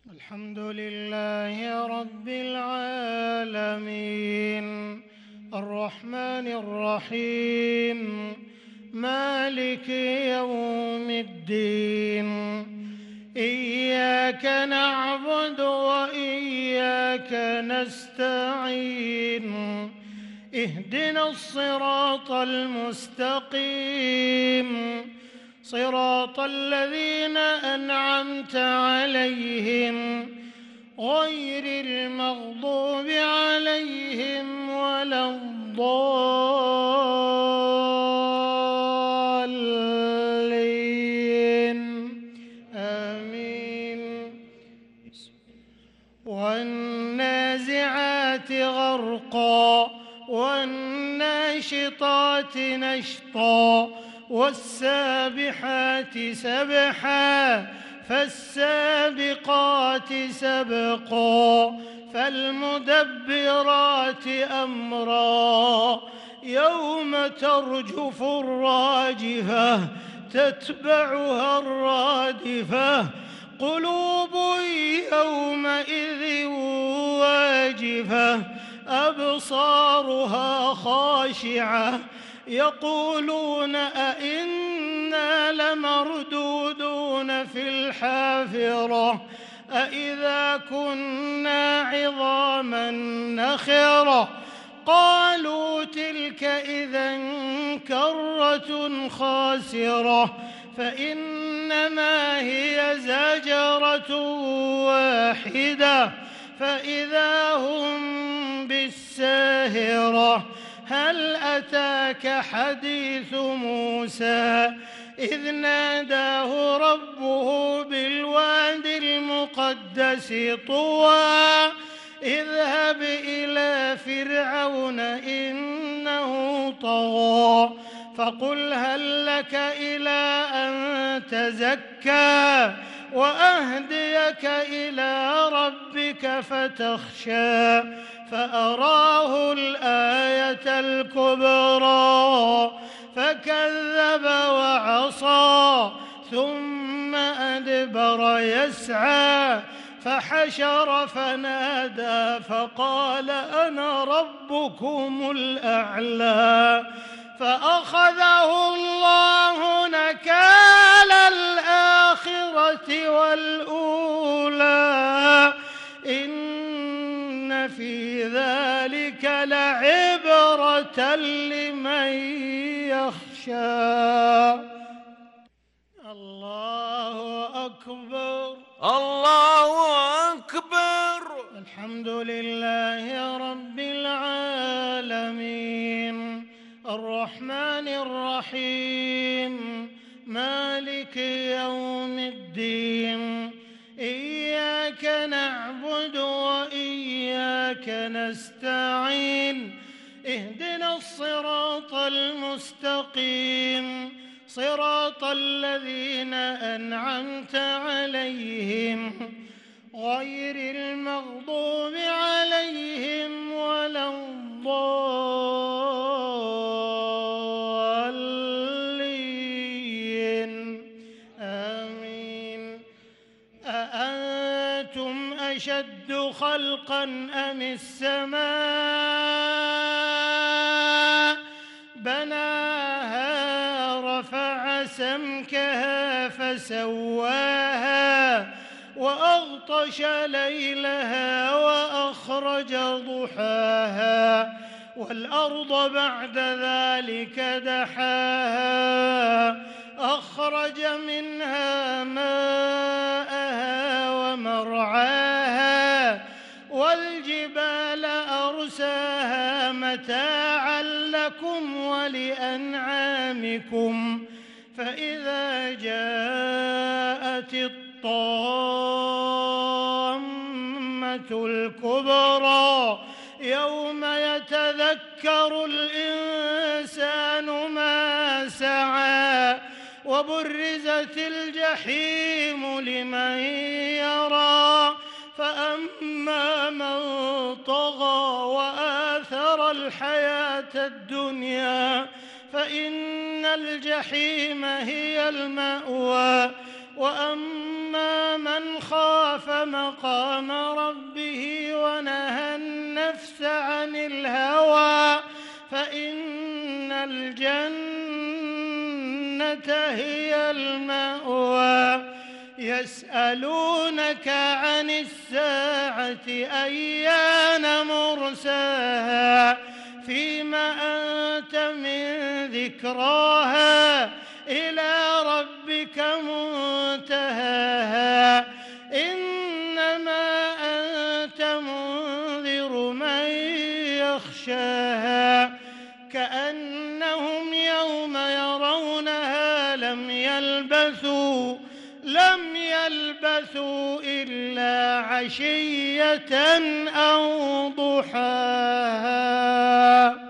الحمد لله رب العالمين الرحمن الرحيم مالك يوم الدين إياك نعبد وإياك نستعين اهدنا الصراط المستقيم صراط الذين أنعمت عليهم غير المغضوب عليهم ولا الضالين آمين. والنازعات غرقا والناشطات نشطا والسابحات سبحا فالسابقات سبقا فالمدبرات أمرا يوم ترجف الراجفة تتبعها الرادفة قلوب يومئذ واجفة أبصارها خاشعة يقولون أئنا لمردودون في الحافرة أئذا كنا عظاما نخرة قالوا تلك إذا كرة خاسرة فإنما هي زجرة واحدة فإذا هم بالساهرة هل أتاك حديث موسى إذ ناداه ربه بالواد المقدس طوى اذهب إلى فرعون إنه طغى فقل هل لك إلى أن تزكى وأهديك إلى ربك فتخشى فأراه الآية الكبرى فكذب وعصى ثم أدبر يسعى فحشر فنادى فقال أنا ربكم الأعلى فأخذه الله نكال الآخرة والأولى إن في ذلك لعبرة لمن يخشى. الله أكبر الله أكبر. الحمد لله رب العالمين الرحمن الرحيم مالك يوم الدين إياك نعبد وإياك نستعين اهدنا الصراط المستقيم صراط الذين أنعمت عليهم غير المغضوب عليهم ولا الضالين آمين. أأنتم أشد خلقا أم السماء بناها رفع سمكها فسواها وأغطش ليلها وأخرج ضحاها والأرض بعد ذلك دحاها أخرج منها ماءها ومرعاها والجبال أرساها متاعا لكم ولأنعامكم فإذا جاءت الطامة الكبرى يوم يتذكر الإنسان ما سعى وبرزت الجحيم لمن يرى فأما من طغى وآثر الحياة الدنيا فإن الجحيم هي المأوى وأما من خاف مقام ربه ونهى النفس عن الهوى فإن الجنة هي المأوى يسألونك عن الساعة أيان مرساها فيم أنت من ذكراها إلى ربك منتهاها إنما أنت منذر من يخشاها كأنهم يوم يرونها لم يلبثوا إلا عشية أو ضحاها.